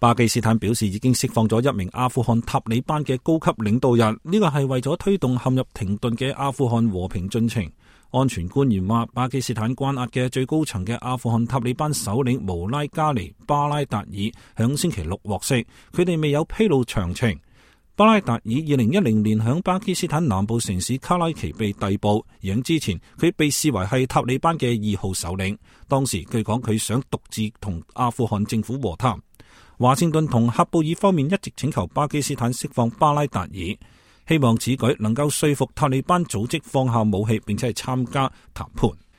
巴基斯坦表示已經釋放咗一名阿富汗塔利班嘅高級領導人，呢個係為咗推動陷入停頓嘅阿富汗和平進程。安全官員話，巴基斯坦關押嘅最高層嘅阿富汗塔利班首領穆拉加尼巴拉達爾響星期六獲釋，佢哋未有披露詳情。巴拉達爾2010年響巴基斯坦南部城市卡拉奇被逮捕，而喺之前佢被視為係塔利班嘅2號首領。當時據講佢想獨自同阿富汗政府和談。華盛頓同喀布爾方面一直請求巴基斯坦釋放巴拉達爾，希望此舉能夠說服塔利班組織放下武器並且係參加談判。